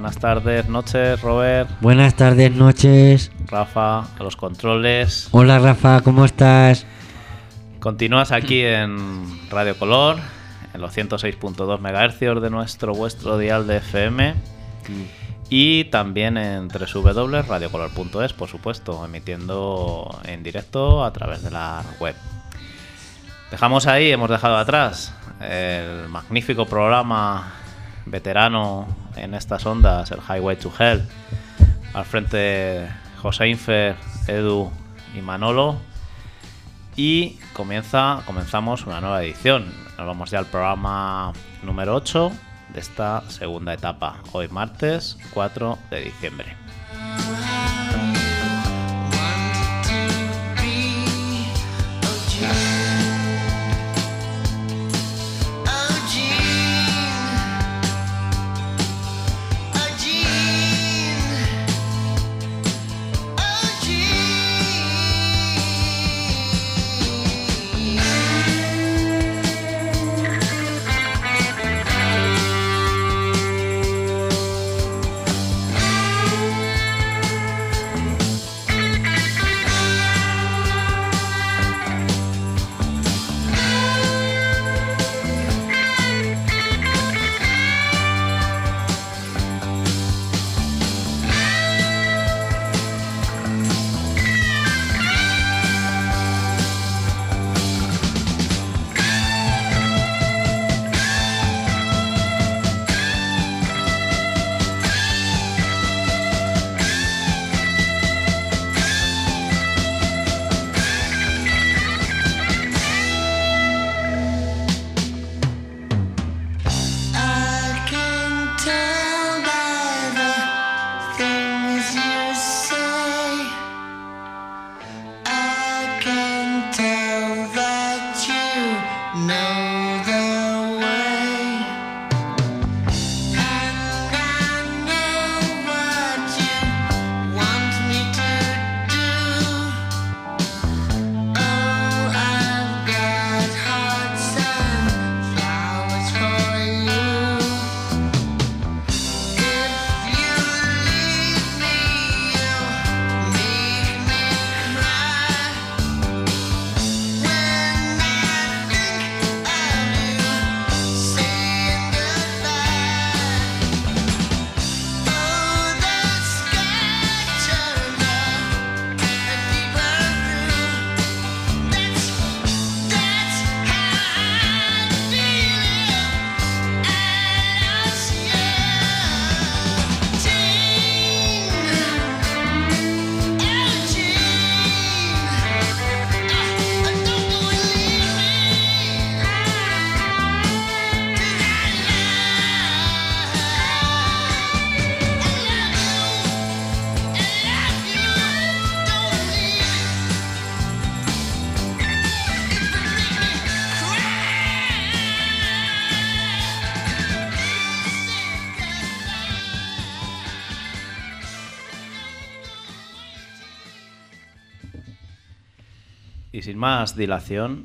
Buenas tardes, noches, Robert. Buenas tardes, noches. Rafa, a los controles. Hola, Rafa, ¿cómo estás? Continúas aquí en Radio Color, en los 106.2 MHz de vuestro dial de FM. Y también en www.radiocolor.es, por supuesto, emitiendo en directo a través de la web. Hemos dejado atrás el magnífico programa veterano en estas ondas, el Highway to Hell, al frente José Infer, Edu y Manolo. Y comenzamos una nueva edición. Nos vamos ya al programa número 8 de esta segunda etapa, hoy martes 4 de diciembre. Y sin más dilación,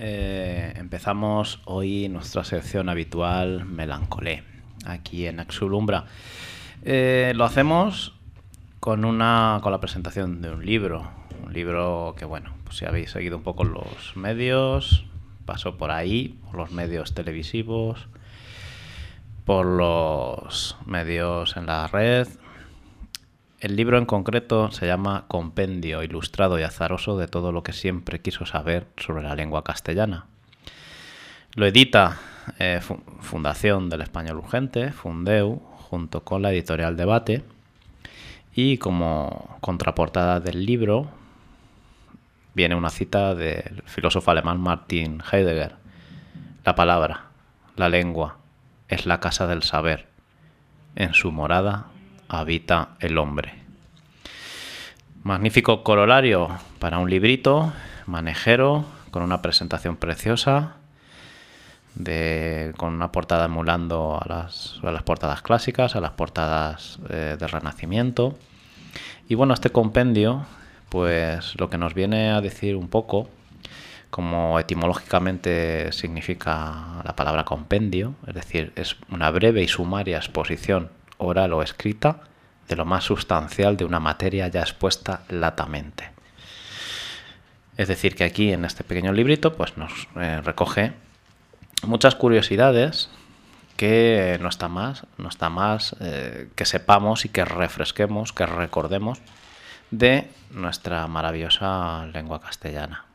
empezamos hoy nuestra sección habitual Melancolé, aquí en Axulumbra. Lo hacemos con la presentación de un libro que, bueno, pues si habéis seguido un poco los medios, pasó por ahí, por los medios televisivos, por los medios en la red. El libro en concreto se llama Compendio ilustrado y azaroso de todo lo que siempre quiso saber sobre la lengua castellana. Lo edita Fundación del Español Urgente, Fundeu, junto con la editorial Debate. Y como contraportada del libro viene una cita del filósofo alemán Martin Heidegger. La palabra, la lengua, es la casa del saber. En su morada habita el hombre. Magnífico corolario para un librito manejero con una presentación preciosa, con una portada emulando a las portadas clásicas, a las portadas del Renacimiento. Y bueno, este compendio, pues lo que nos viene a decir un poco, como etimológicamente significa la palabra compendio, es decir, es una breve y sumaria exposición oral o escrita, de lo más sustancial de una materia ya expuesta latamente. Es decir, que aquí en este pequeño librito pues nos recoge muchas curiosidades que no está más que sepamos y que refresquemos, que recordemos de nuestra maravillosa lengua castellana.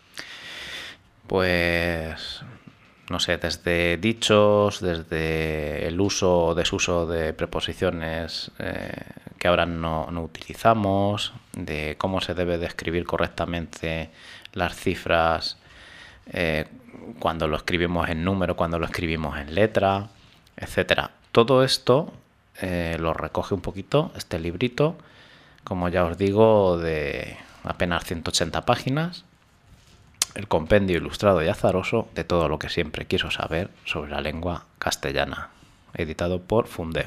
Pues, no sé, desde dichos, desde el uso o desuso de preposiciones que ahora no utilizamos, de cómo se debe de escribir correctamente las cifras cuando lo escribimos en número, cuando lo escribimos en letra, etcétera. Todo esto lo recoge un poquito este librito, como ya os digo, de apenas 180 páginas, el compendio ilustrado y azaroso de todo lo que siempre quiso saber sobre la lengua castellana, editado por Fundeu.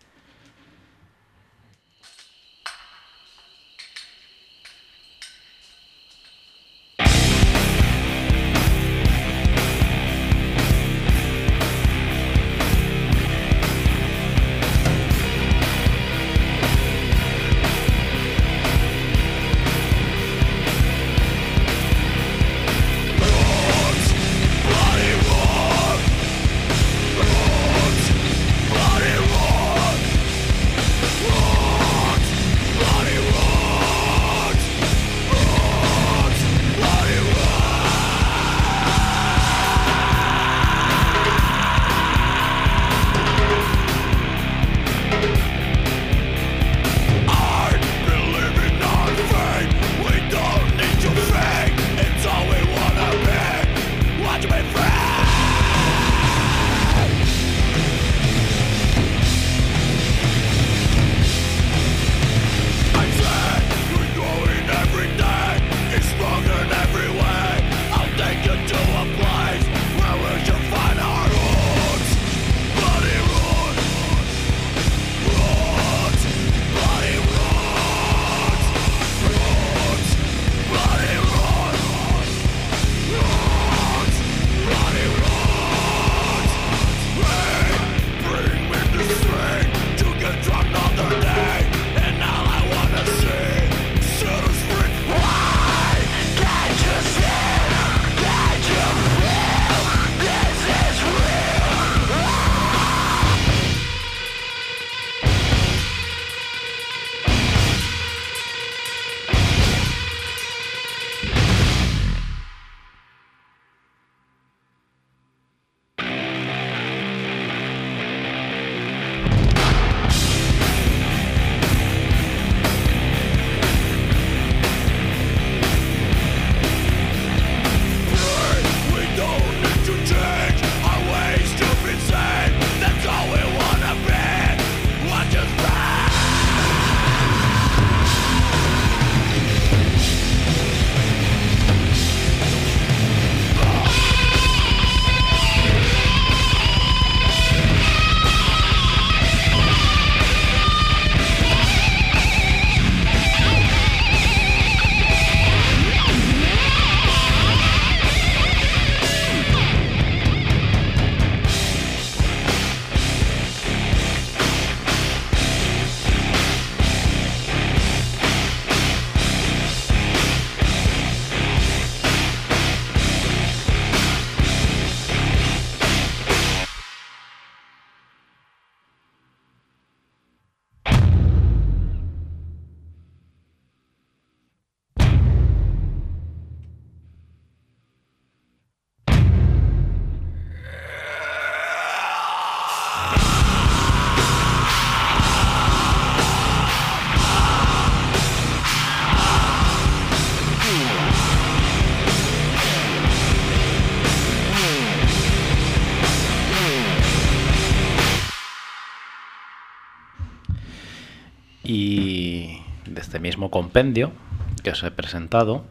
Y de este mismo compendio que os he presentado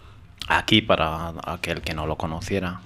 aquí para aquel que no lo conociera,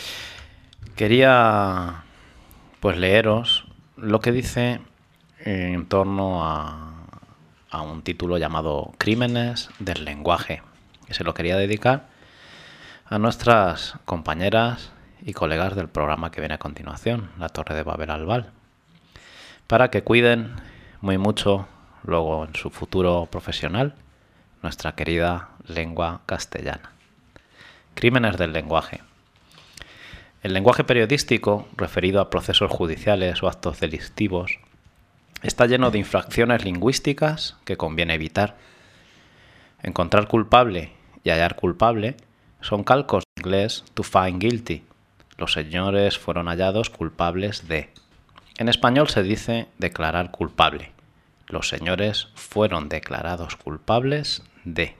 quería pues leeros lo que dice en torno a un título llamado Crímenes del lenguaje, que se lo quería dedicar a nuestras compañeras y colegas del programa que viene a continuación, La Torre de Babel Albal. para que cuiden muy mucho luego en su futuro profesional nuestra querida lengua castellana. Crímenes del lenguaje. El lenguaje periodístico, referido a procesos judiciales o actos delictivos, está lleno de infracciones lingüísticas que conviene evitar. Encontrar culpable y hallar culpable son calcos en inglés to find guilty. Los señores fueron hallados culpables de. En español se dice declarar culpable. Los señores fueron declarados culpables de.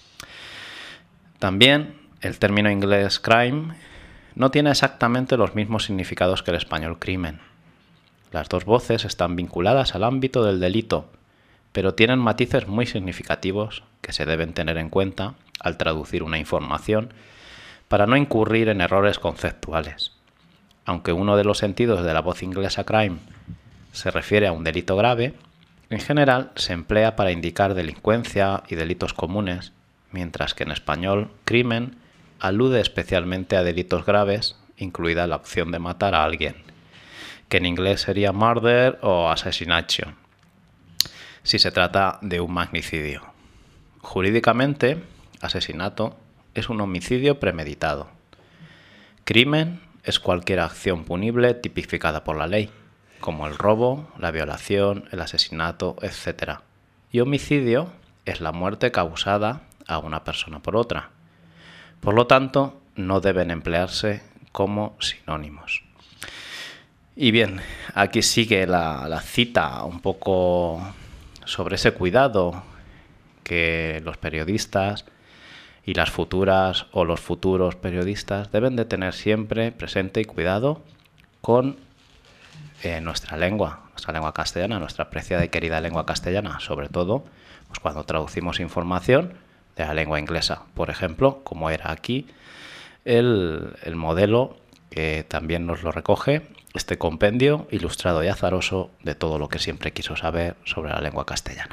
También el término inglés crime no tiene exactamente los mismos significados que el español crimen. Las dos voces están vinculadas al ámbito del delito, pero tienen matices muy significativos que se deben tener en cuenta al traducir una información para no incurrir en errores conceptuales. Aunque uno de los sentidos de la voz inglesa crime se refiere a un delito grave, en general se emplea para indicar delincuencia y delitos comunes, mientras que en español crimen alude especialmente a delitos graves, incluida la opción de matar a alguien, que en inglés sería murder o assassination, si se trata de un magnicidio. Jurídicamente, asesinato es un homicidio premeditado. Crimen es cualquier acción punible tipificada por la ley, como el robo, la violación, el asesinato, etc. Y homicidio es la muerte causada a una persona por otra. Por lo tanto, no deben emplearse como sinónimos. Y bien, aquí sigue la cita un poco sobre ese cuidado que los periodistas y las futuras o los futuros periodistas deben de tener siempre presente y cuidado con nuestra lengua castellana, nuestra apreciada y querida lengua castellana, sobre todo pues cuando traducimos información de la lengua inglesa, por ejemplo, como era aquí el modelo que también nos lo recoge, este compendio ilustrado y azaroso de todo lo que siempre quiso saber sobre la lengua castellana.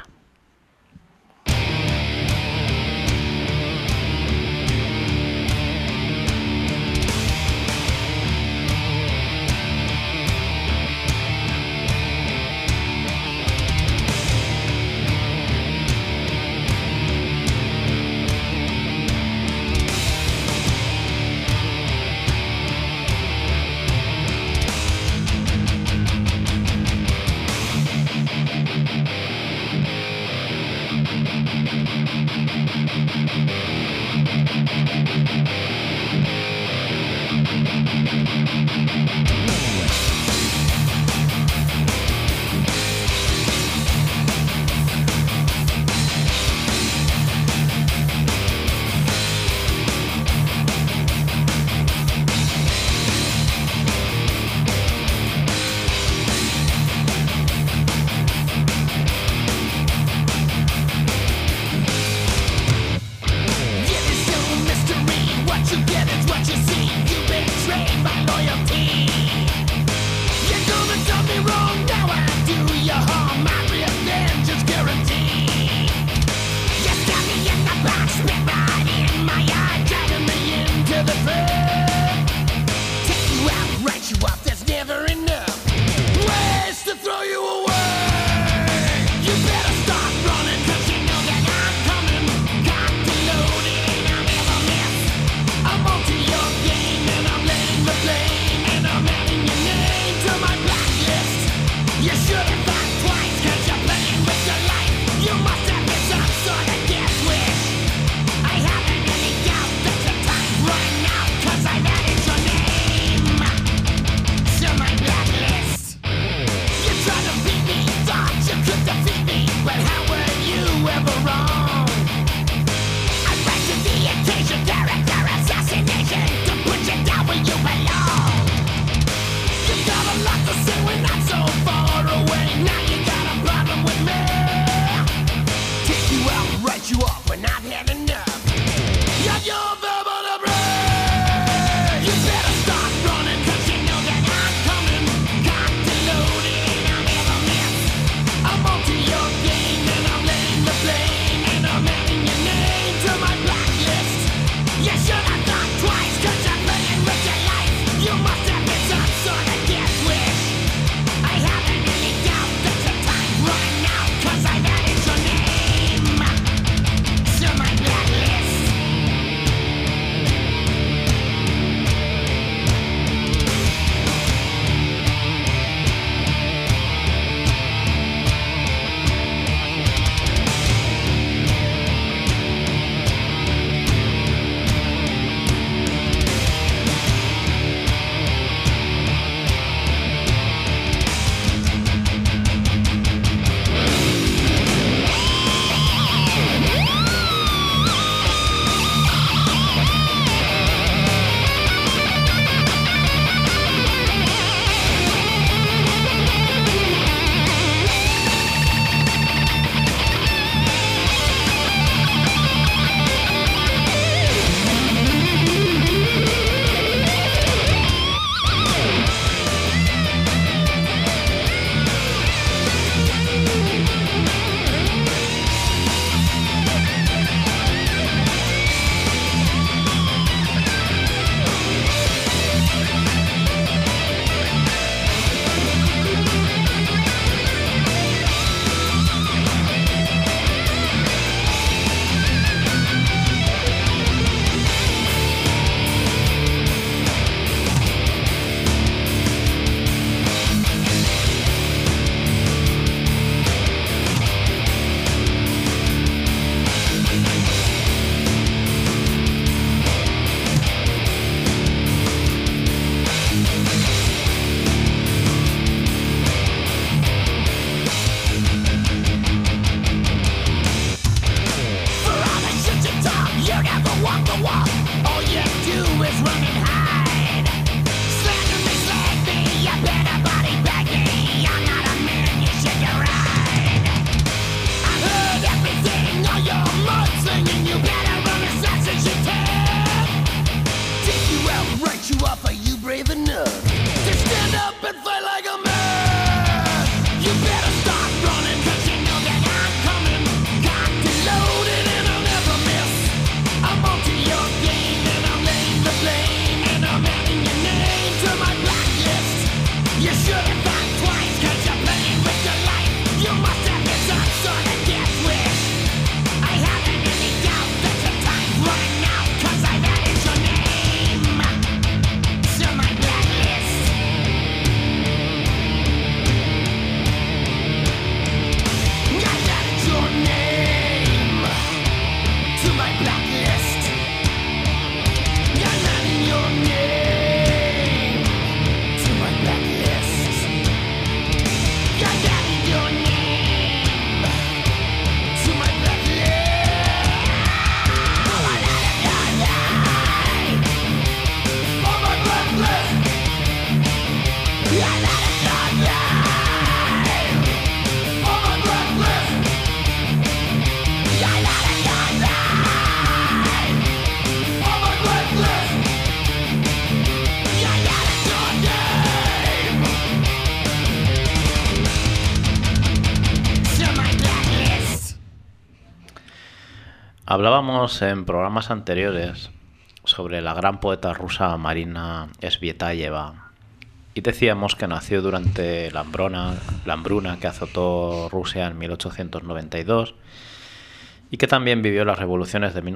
Hablábamos en programas anteriores sobre la gran poeta rusa Marina Tsvetaeva y decíamos que nació durante la hambruna que azotó Rusia en 1892 y que también vivió las revoluciones de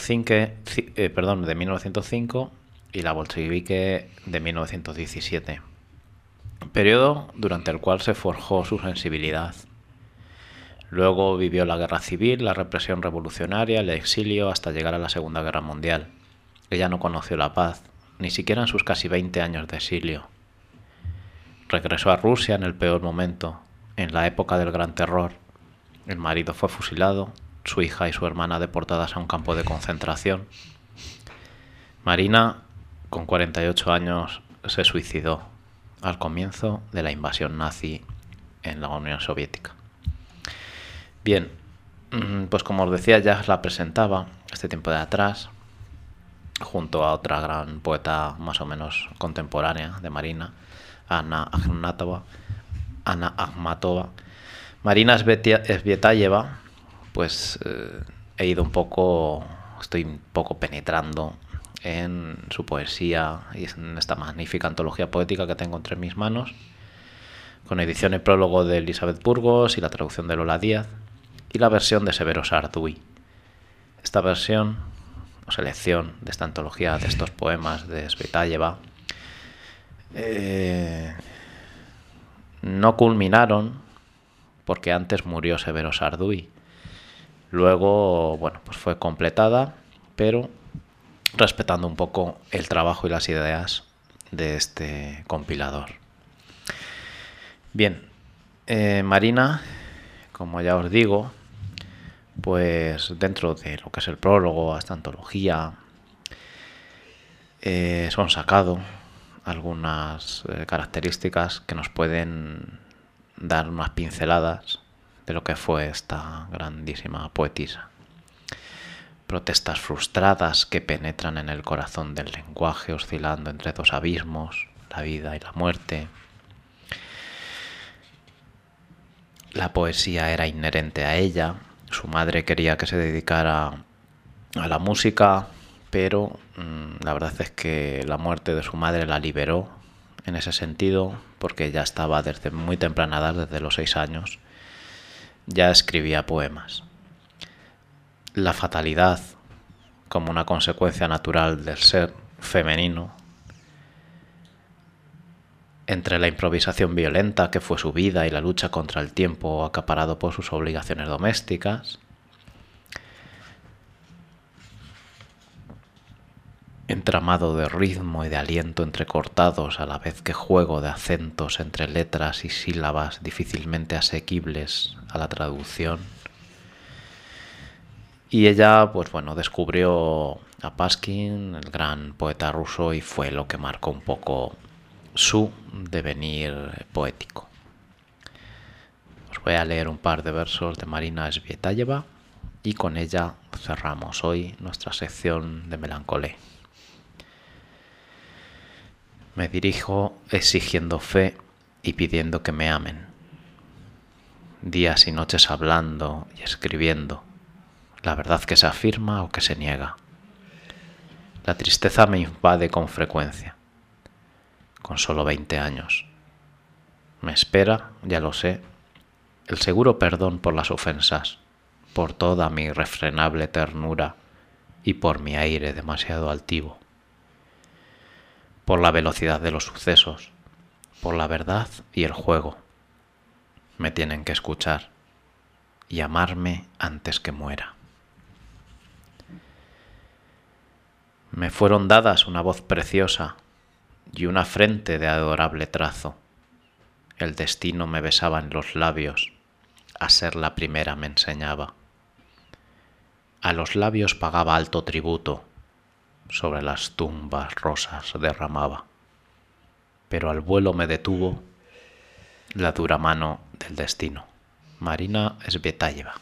1905 y la bolchevique de 1917, periodo durante el cual se forjó su sensibilidad. Luego vivió la guerra civil, la represión revolucionaria, el exilio hasta llegar a la Segunda Guerra Mundial. Ella no conoció la paz, ni siquiera en sus casi 20 años de exilio. Regresó a Rusia en el peor momento, en la época del Gran Terror. El marido fue fusilado, su hija y su hermana deportadas a un campo de concentración. Marina, con 48 años, se suicidó al comienzo de la invasión nazi en la Unión Soviética. Bien, pues como os decía, ya la presentaba este tiempo de atrás, junto a otra gran poeta más o menos contemporánea de Marina, Anna Akhmatova. Marina Tsvetaeva, pues estoy un poco penetrando en su poesía y en esta magnífica antología poética que tengo entre mis manos, con edición y prólogo de Elizabeth Burgos y la traducción de Lola Díaz, y la versión de Severo Sarduy. Esta versión o selección de esta antología de estos poemas de Tsvetaeva no culminaron porque antes murió Severo Sarduy. Luego, pues fue completada, pero respetando un poco el trabajo y las ideas de este compilador. Bien, Marina, como ya os digo, pues dentro de lo que es el prólogo a esta antología son sacado algunas características que nos pueden dar unas pinceladas de lo que fue esta grandísima poetisa. Protestas frustradas que penetran en el corazón del lenguaje, oscilando entre dos abismos, la vida y la muerte. La poesía era inherente a ella. Su madre quería que se dedicara a la música, pero la verdad es que la muerte de su madre la liberó en ese sentido, porque ella estaba desde muy temprana edad, desde los 6 años, ya escribía poemas. La fatalidad, como una consecuencia natural del ser femenino, entre la improvisación violenta que fue su vida y la lucha contra el tiempo acaparado por sus obligaciones domésticas, entramado de ritmo y de aliento entrecortados a la vez que juego de acentos entre letras y sílabas difícilmente asequibles a la traducción. Y ella, descubrió a Pushkin, el gran poeta ruso, y fue lo que marcó un poco su devenir poético. Os voy a leer un par de versos de Marina Tsvetaeva y con ella cerramos hoy nuestra sección de Melancolé. Me dirijo exigiendo fe y pidiendo que me amen, días y noches hablando y escribiendo, la verdad que se afirma o que se niega. La tristeza me invade con frecuencia, con solo 20 años. Me espera, ya lo sé, el seguro perdón por las ofensas, por toda mi irrefrenable ternura y por mi aire demasiado altivo, por la velocidad de los sucesos, por la verdad y el juego. Me tienen que escuchar y amarme antes que muera. Me fueron dadas una voz preciosa y una frente de adorable trazo. El destino me besaba en los labios, a ser la primera me enseñaba. A los labios pagaba alto tributo, sobre las tumbas rosas derramaba. Pero al vuelo me detuvo la dura mano del destino. Marina Tsvetaeva.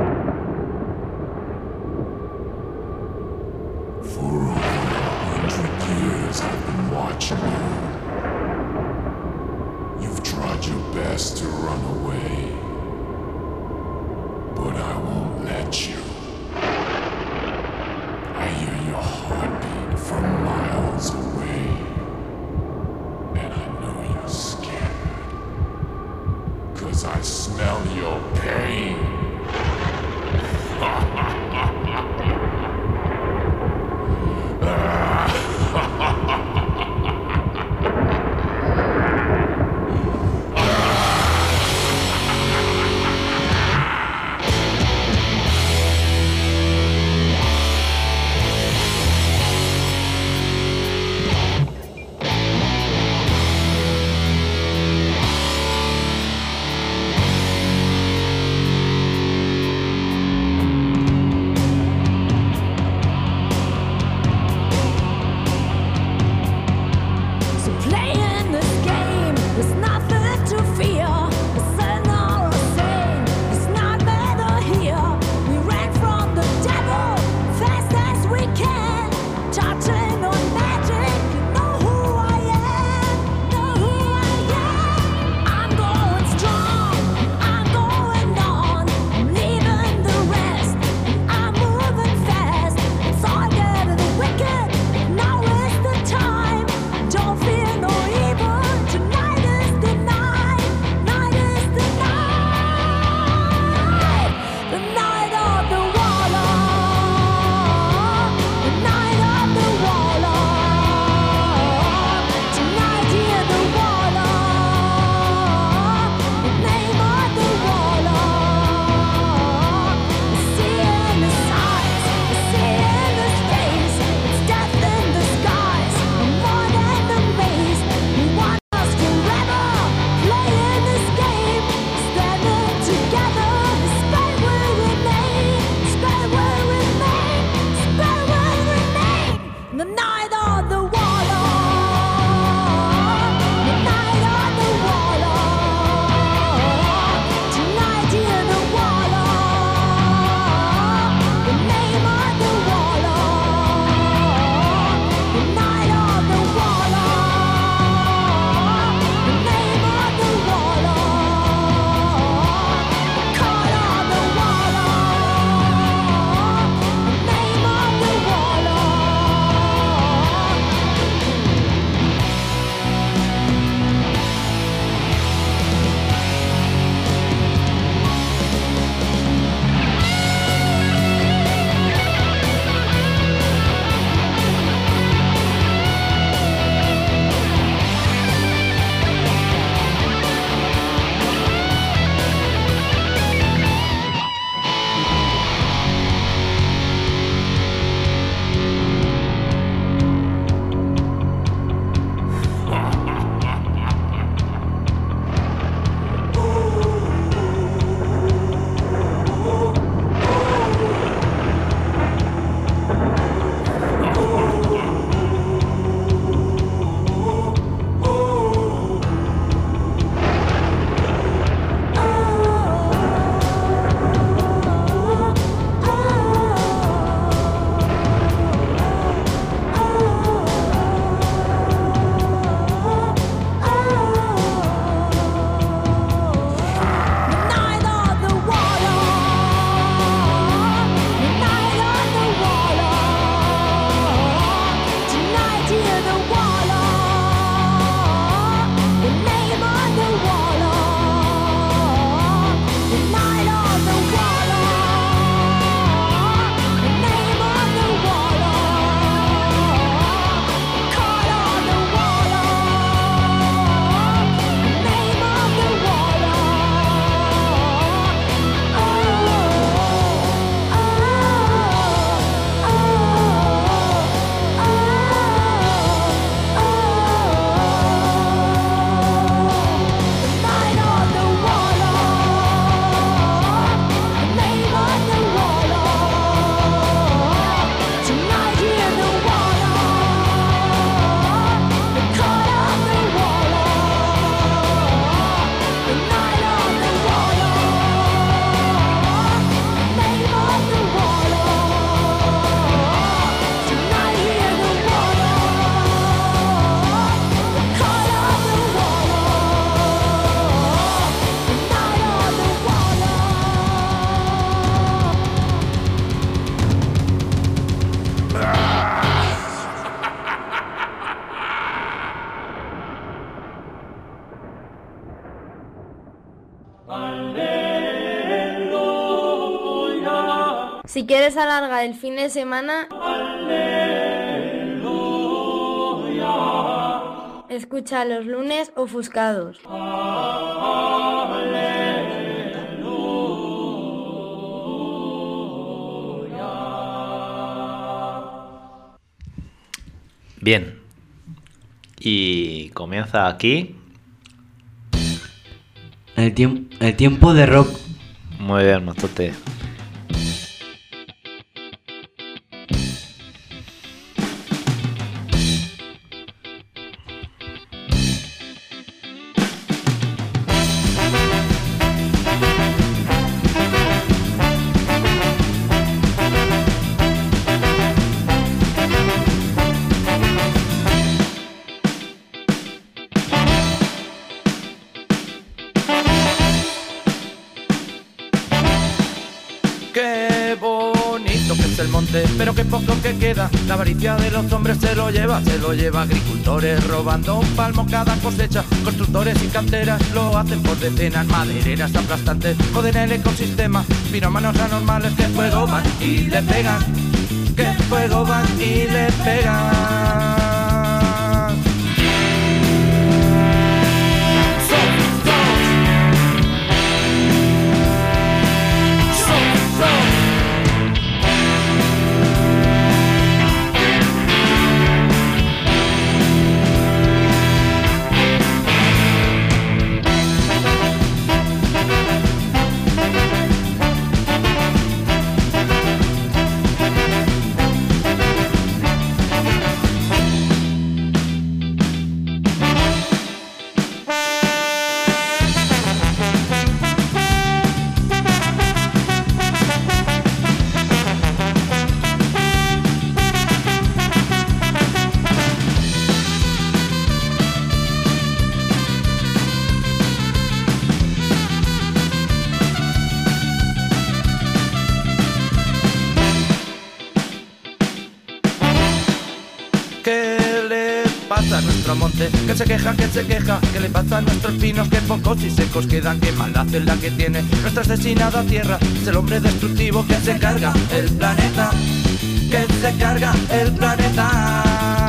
For over 100 watching you. You've tried your best to run away, but I won't let you. I hear your heartbeat from miles away, and I know you're scared, 'cause I smell your pain. Si quieres alargar el fin de semana, escucha los lunes ofuscados. Bien. Y comienza aquí. El tiempo de rock. Muy bien, Matote. Qué bonito que es el monte, pero qué poco que queda. La avaricia de los hombres se lo lleva. Agricultores robando un palmo cada cosecha. Constructores y canteras lo hacen por decenas. Madereras aplastantes joden el ecosistema. Piromanos anormales que fuego van y le pegan. Que fuego van y le pegan. A nuestro monte, que se queja, que le pasa a nuestros pinos, que pocos y secos quedan, que maldad es la que tiene nuestra asesinada tierra. Es el hombre destructivo que se carga el planeta, que se carga el planeta.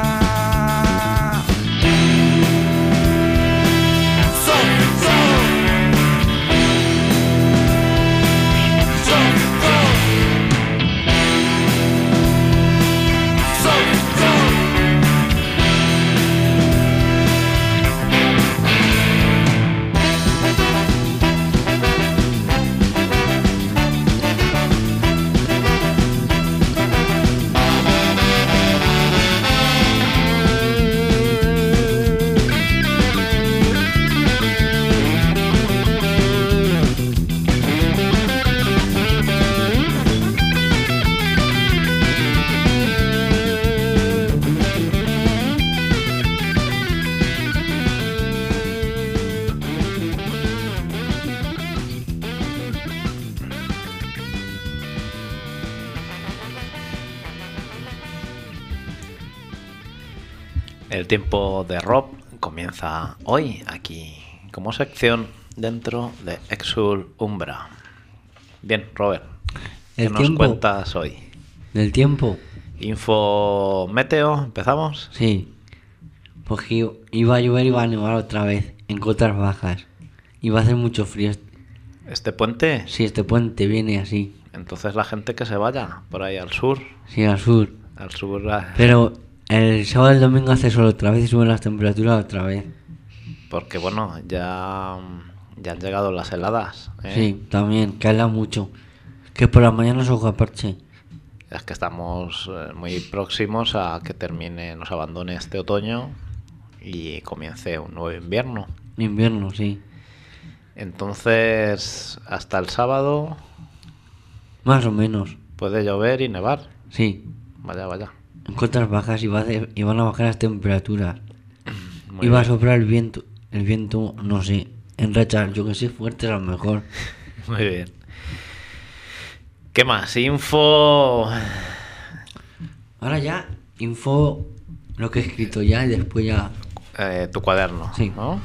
El tiempo de rock comienza hoy aquí como sección dentro de Exul Umbra. Bien, Robert, ¿qué nos cuentas hoy? ¿Del tiempo? Info meteo, ¿empezamos? Sí, porque iba a llover y iba a nevar otra vez en cotas bajas. Iba a hacer mucho frío. ¿Este puente? Sí, este puente viene así. Entonces la gente que se vaya por ahí al sur. Sí, al sur. Al sur. Pero el sábado y el domingo hace sol otra vez y suben las temperaturas otra vez. Porque bueno, ya han llegado las heladas, ¿eh? Sí, también, que habla mucho. Que por la mañana se coja parche. Es que estamos muy próximos a que termine, nos abandone este otoño y comience un nuevo invierno. Invierno, sí. Entonces, hasta el sábado... Más o menos. Puede llover y nevar. Sí. Vaya. En cotas bajas y van a bajar las temperaturas. Muy Iba a bien. soplar el viento, no sé, en rachas, yo que sé, fuerte a lo mejor. Muy bien. ¿Qué más? Info... Ahora ya, info lo que he escrito ya y después ya... tu cuaderno, Sí. ¿no?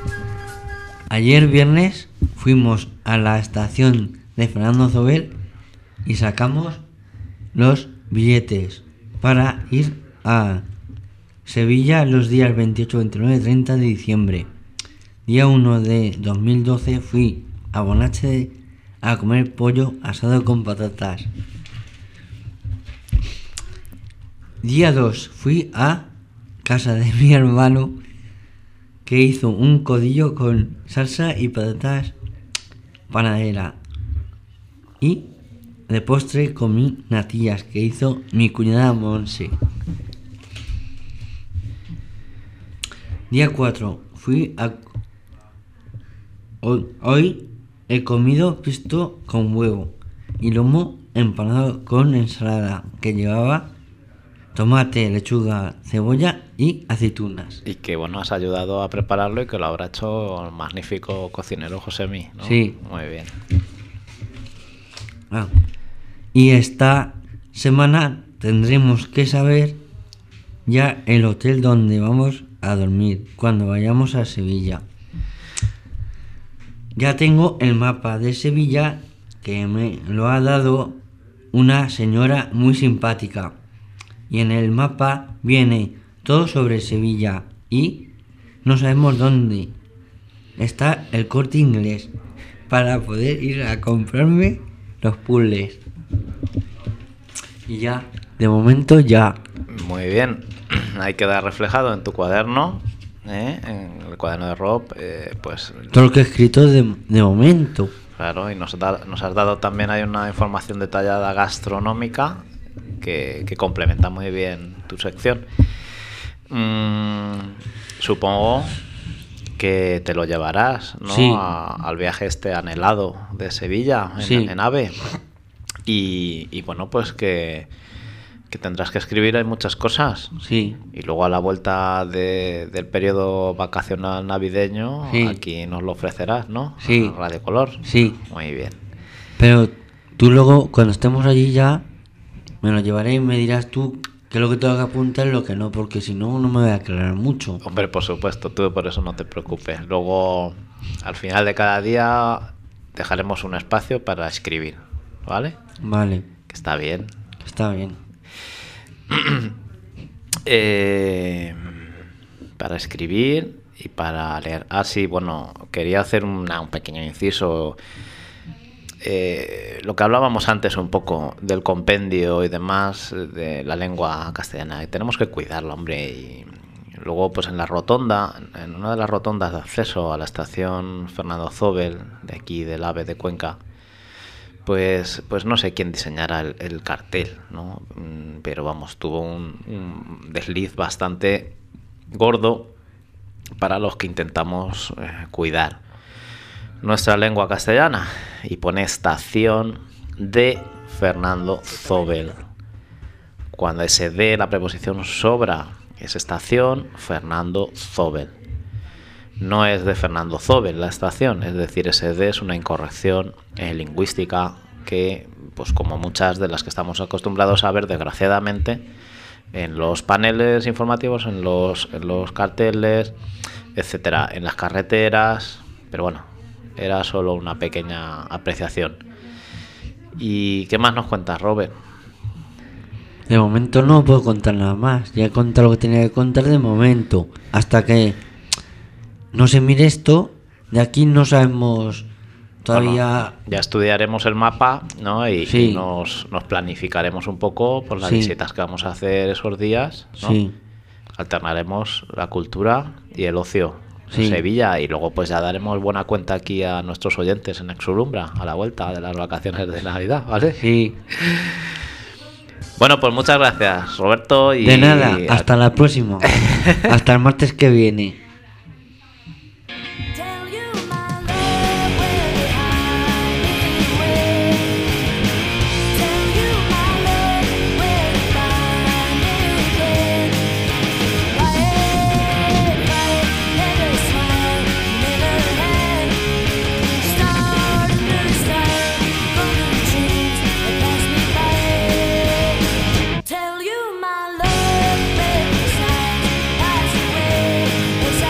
Ayer viernes fuimos a la estación de Fernando Zobel y sacamos los billetes para ir a Sevilla los días 28, 29 y 30 de diciembre. Día 1 de 2012 fui a Bonache a comer pollo asado con patatas. Día 2 fui a casa de mi hermano, que hizo un codillo con salsa y patatas panadera. Y de postre comí natillas que hizo mi cuñada Monse. Día 4 fui a... Hoy he comido pisto con huevo y lomo empanado con ensalada que llevaba tomate, lechuga, cebolla y aceitunas. Y que bueno, has ayudado a prepararlo y que lo habrá hecho el magnífico cocinero Josemi, ¿no? Sí. Muy bien. Y esta semana tendremos que saber ya el hotel donde vamos a dormir cuando vayamos a Sevilla. Ya tengo el mapa de Sevilla que me lo ha dado una señora muy simpática. Y en el mapa viene todo sobre Sevilla y no sabemos dónde está el Corte Inglés para poder ir a comprarme los puzzles. Y ya, de momento ya. Muy bien. Ahí queda reflejado en tu cuaderno, en el cuaderno de Rob, pues... Todo lo que he escrito de momento. Claro, y nos has dado también hay una información detallada gastronómica que complementa muy bien tu sección. Supongo que te lo llevarás, ¿no? Sí. Al viaje este anhelado de Sevilla en AVE. Y bueno, pues que tendrás que escribir hay muchas cosas. Sí. Y luego a la vuelta del periodo vacacional navideño, Sí. aquí nos lo ofrecerás, ¿no? Sí. A Radio Color. Sí. Muy bien. Pero tú luego, cuando estemos allí ya, me lo llevaré y me dirás tú qué es lo que tengo que apuntar y lo que no, porque si no, no me voy a aclarar mucho. Hombre, por supuesto, tú por eso no te preocupes. Luego, al final de cada día, dejaremos un espacio para escribir, ¿vale? Vale, Que está bien. está bien. Para escribir y para leer. Ah, sí, bueno, quería hacer un pequeño inciso. Lo que hablábamos antes un poco del compendio y demás de la lengua castellana, tenemos que cuidarlo, hombre. Y luego, pues en la rotonda, en una de las rotondas de acceso a la estación Fernando Zóbel, de aquí del AVE de Cuenca, pues no sé quién diseñara el cartel, ¿no? Pero vamos, tuvo un desliz bastante gordo para los que intentamos cuidar nuestra lengua castellana, y pone estación de Fernando Zóbel. Cuando ese de la preposición sobra, es estación Fernando Zóbel. No es de Fernando Zóbel la estación, es decir, ese de es una incorrección lingüística que, pues como muchas de las que estamos acostumbrados a ver, desgraciadamente, en los paneles informativos, en los carteles, etcétera, en las carreteras, pero bueno, era solo una pequeña apreciación. ¿Y qué más nos cuentas, Robert? De momento no puedo contar nada más. Ya he contado lo que tenía que contar de momento. Hasta que no se mire esto, de aquí no sabemos todavía... Bueno, ya estudiaremos el mapa, ¿no? Y, Sí. y nos planificaremos un poco por las Sí. visitas que vamos a hacer esos días, ¿no? Sí, Alternaremos la cultura y el ocio en Sí. Sevilla, y luego pues ya daremos buena cuenta aquí a nuestros oyentes en Exulumbra a la vuelta de las vacaciones de Navidad, ¿vale? sí. Bueno, pues muchas gracias, Roberto. Y De nada, hasta la próxima. Hasta el martes que viene. Tell you my love will hide away. Tell you my love will find again. Quiet, never smile, never had. Start a new style, golden dreams that pass me by. Tell you my love will pass away.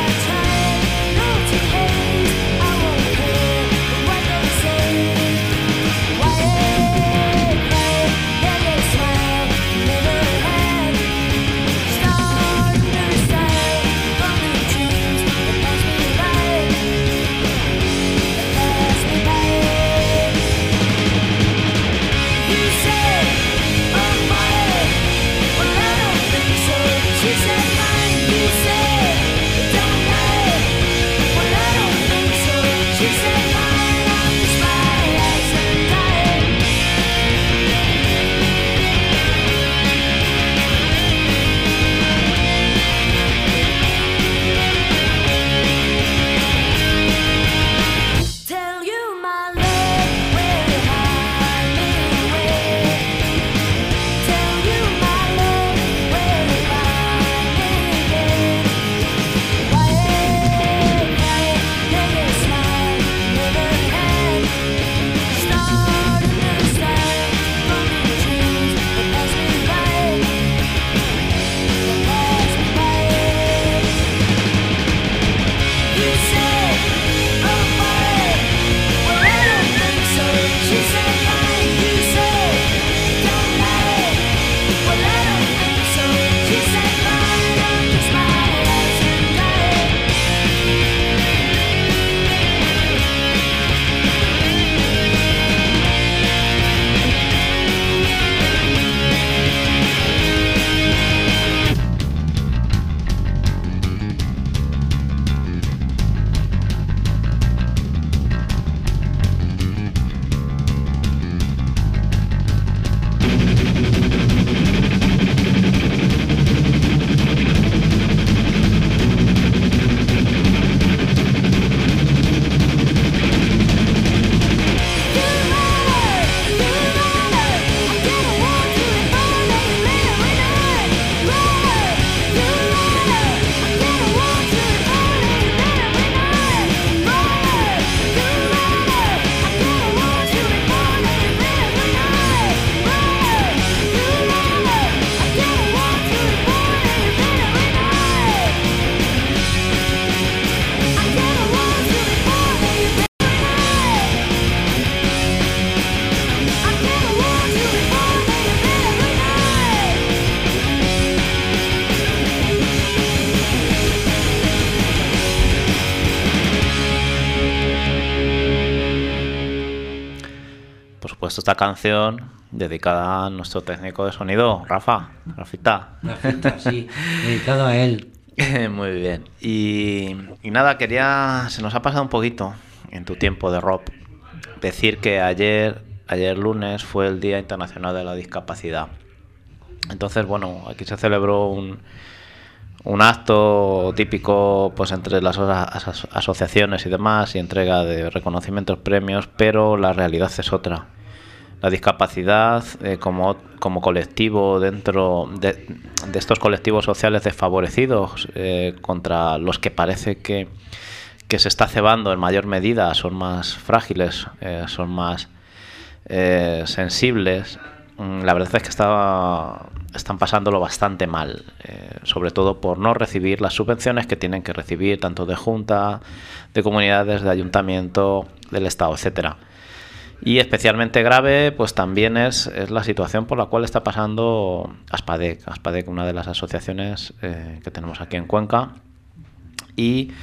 puesto esta canción dedicada a nuestro técnico de sonido, Rafita. Rafita, sí, dedicado a él. Muy bien. Y nada, se nos ha pasado un poquito en tu tiempo de rock decir que ayer lunes fue el Día Internacional de la Discapacidad. Entonces, bueno, aquí se celebró un acto típico pues entre las asociaciones y demás y entrega de reconocimientos, premios, pero la realidad es otra. La discapacidad como colectivo dentro de estos colectivos sociales desfavorecidos contra los que parece que se está cebando en mayor medida, son más frágiles, son más sensibles. La verdad es que están pasándolo bastante mal, sobre todo por no recibir las subvenciones que tienen que recibir, tanto de Junta, de comunidades, de ayuntamiento, del Estado, etcétera. Y especialmente grave pues también es la situación por la cual está pasando Aspadec, una de las asociaciones que tenemos aquí en Cuenca. Y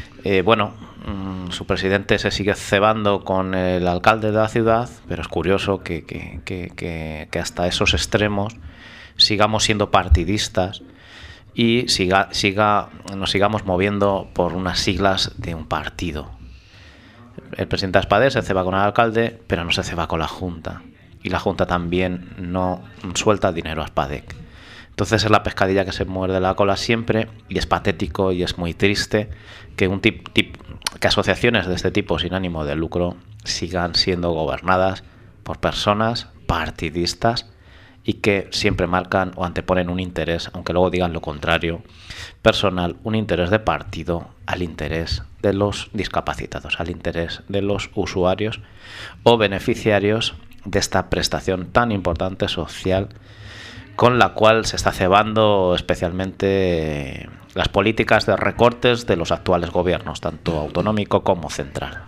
su presidente se sigue cebando con el alcalde de la ciudad, pero es curioso que hasta esos extremos sigamos siendo partidistas y nos sigamos moviendo por unas siglas de un partido. El presidente de Aspadec se ceba con el alcalde, pero no se ceba con la Junta. Y la Junta también no suelta dinero a Aspadec. Entonces es la pescadilla que se muerde la cola siempre, y es patético y es muy triste que que asociaciones de este tipo sin ánimo de lucro sigan siendo gobernadas por personas partidistas y que siempre marcan o anteponen un interés, aunque luego digan lo contrario, personal, un interés de partido al interés de los discapacitados, al interés de los usuarios o beneficiarios de esta prestación tan importante social con la cual se está cebando especialmente las políticas de recortes de los actuales gobiernos, tanto autonómico como central.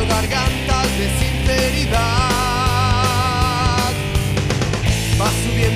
Va subiendo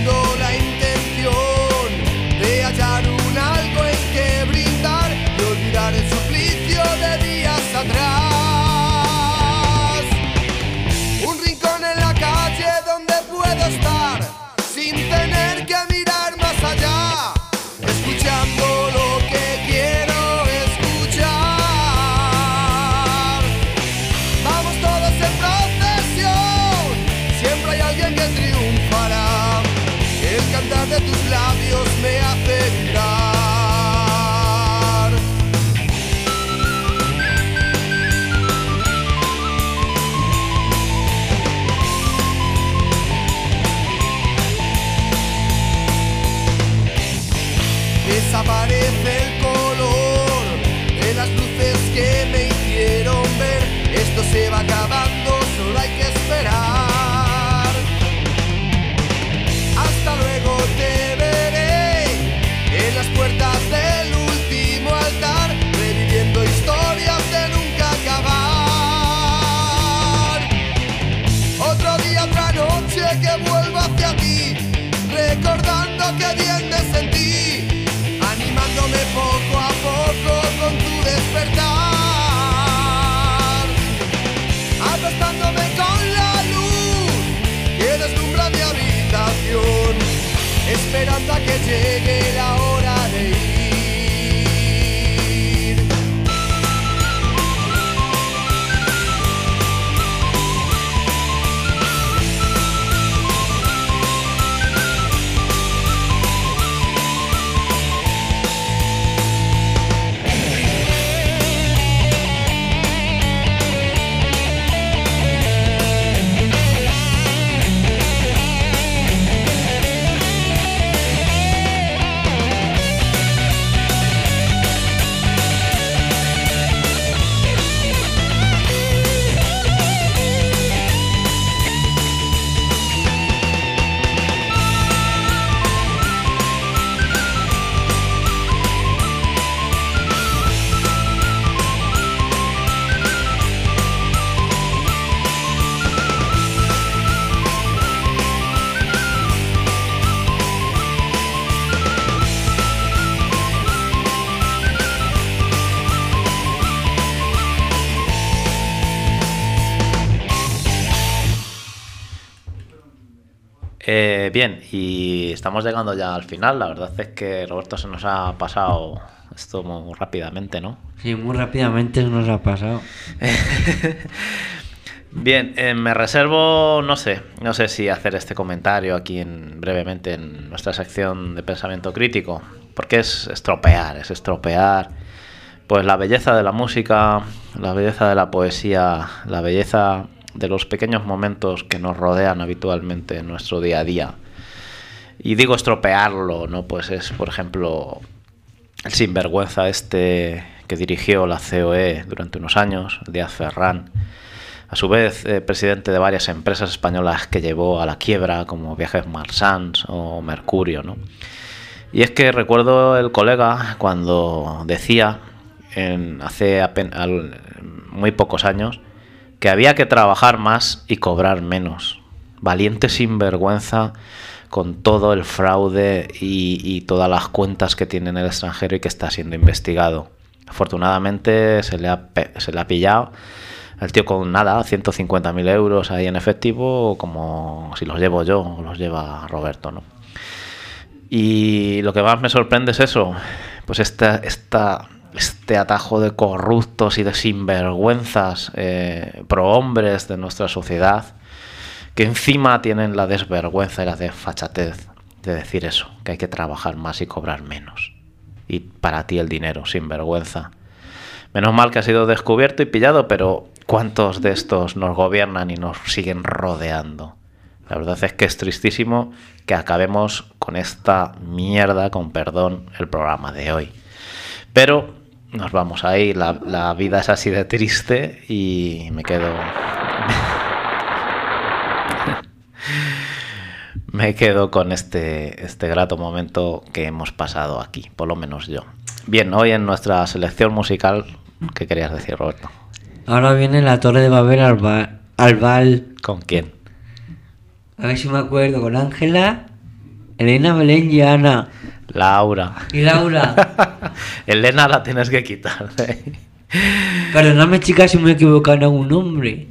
Bien, y estamos llegando ya al final. La verdad es que, Roberto, se nos ha pasado esto muy rápidamente, ¿no? Sí, muy rápidamente nos ha pasado. Bien, me reservo, no sé si hacer este comentario aquí brevemente en nuestra sección de pensamiento crítico, porque es estropear pues la belleza de la música, la belleza de la poesía, la belleza de los pequeños momentos que nos rodean habitualmente en nuestro día a día. Y digo estropearlo, ¿no? Pues es, por ejemplo, el sinvergüenza este que dirigió la COE durante unos años, Díaz Ferrán, a su vez presidente de varias empresas españolas que llevó a la quiebra, como Viajes Marsans o Mercurio, ¿no? Y es que recuerdo el colega cuando decía, hace muy pocos años, que había que trabajar más y cobrar menos. Valiente sinvergüenza con todo el fraude y todas las cuentas que tiene en el extranjero y que está siendo investigado. Afortunadamente se le ha pillado el tío con nada, 150.000 euros ahí en efectivo, como si los llevo yo o los lleva Roberto, ¿no? Y lo que más me sorprende es eso, pues este atajo de corruptos y de sinvergüenzas prohombres de nuestra sociedad, que encima tienen la desvergüenza y la desfachatez de decir eso, que hay que trabajar más y cobrar menos. Y para ti el dinero, sinvergüenza. Menos mal que ha sido descubierto y pillado, pero ¿cuántos de estos nos gobiernan y nos siguen rodeando? La verdad es que es tristísimo que acabemos con esta mierda, con perdón, el programa de hoy. Pero nos vamos ahí, la vida es así de triste y me quedo con este grato momento que hemos pasado aquí, por lo menos yo. Bien, hoy en nuestra selección musical, ¿qué querías decir, Roberto? Ahora viene la Torre de Babel al bal. ¿Con quién? A ver si me acuerdo, con Ángela, Elena, Belén y Ana. Laura. Y Laura. Elena la tienes que quitar. Perdóname, chicas, si me he equivocado en algún nombre.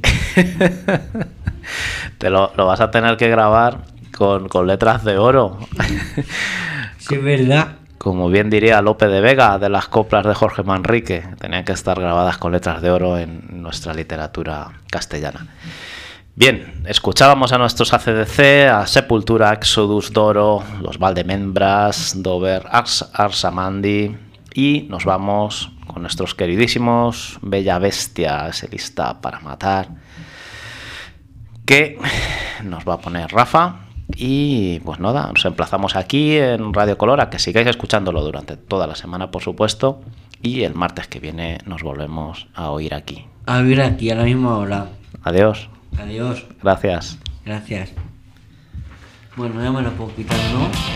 Te lo vas a tener que grabar con letras de oro. Sí, es verdad. Como bien diría Lope de Vega de las coplas de Jorge Manrique, tenían que estar grabadas con letras de oro en nuestra literatura castellana. Bien, escuchábamos a nuestros AC/DC, a Sepultura, Exodus, Doro, los Valdemembras, Dover, Arsamandi, y nos vamos con nuestros queridísimos Bella Bestia, ese lista para matar, que nos va a poner Rafa. Y pues nada, nos emplazamos aquí en Radio Color a que sigáis escuchándolo durante toda la semana, por supuesto, y el martes que viene nos volvemos a oír aquí. A oír aquí a la misma hora. Adiós. Adiós. Gracias. Gracias. Bueno, ya me lo puedo quitar, ¿no?